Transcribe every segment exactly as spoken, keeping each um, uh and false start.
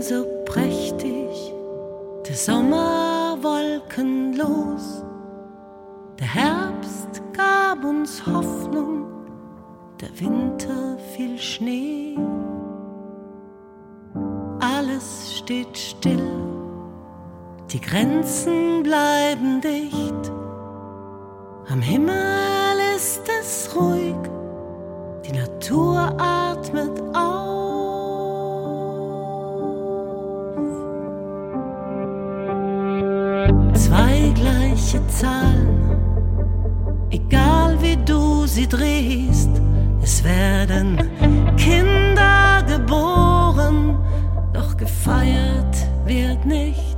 so prächtig, der Sommer wolkenlos, der Herbst gab uns Hoffnung, der Winter fiel Schnee. Alles steht still, die Grenzen bleiben dicht, am Himmel ist es ruhig, die Natur atmet auf. Zwei gleiche Zahlen, egal wie du sie drehst, es werden Kinder geboren, doch gefeiert wird nicht.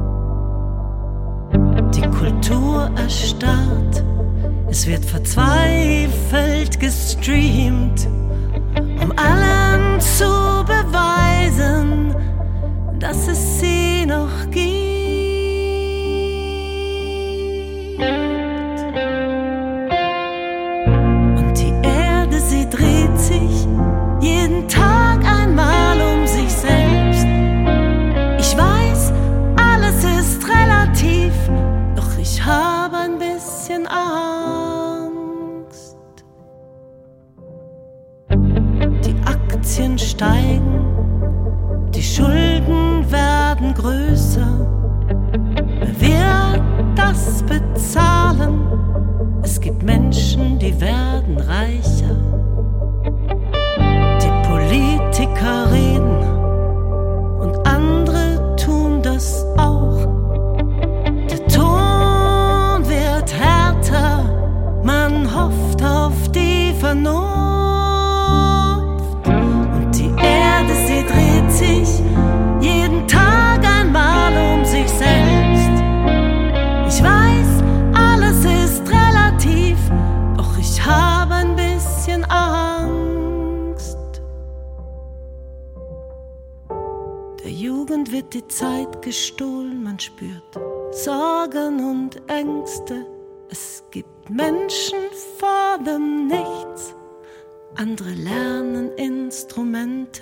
Die Kultur erstarrt, es wird verzweifelt gestreamt, um allen zu beweisen, dass es sie noch gibt. Und die Erde, sie dreht sich jeden Tag einmal um sich selbst. Ich weiß, alles ist relativ, doch ich habe ein bisschen Angst. Die Aktien steigen, die Schulden werden größer. Wer wird das bezahlen? Es gibt Menschen, die werden reicher. Die Politiker reden und andere tun das auch. Der Ton wird härter, man hofft auf die Vernunft. Und die Erde, sie dreht sich jeden Tag einmal um sich selbst. Ich weiß, alles ist relativ, doch ich habe ein bisschen Angst. Der Jugend wird die Zeit gestohlen, man spürt Sorgen und Ängste. Es gibt Menschen vor dem Nichts, andere lernen Instrumente.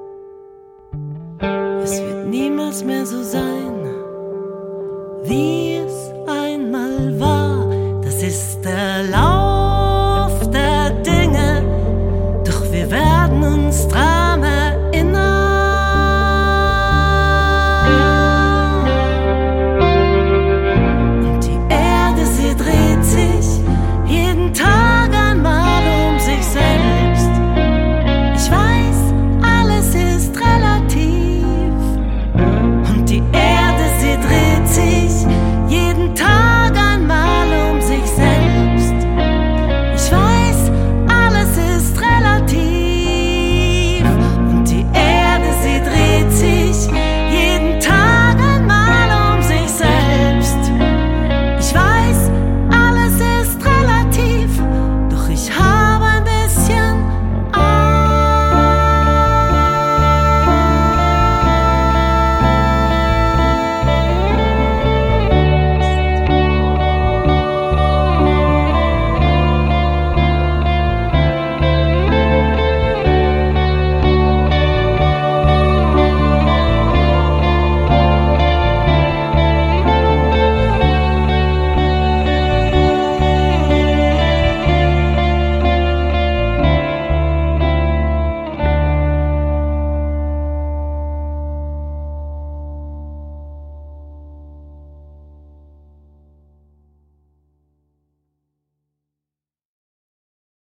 Es wird niemals mehr so sein wie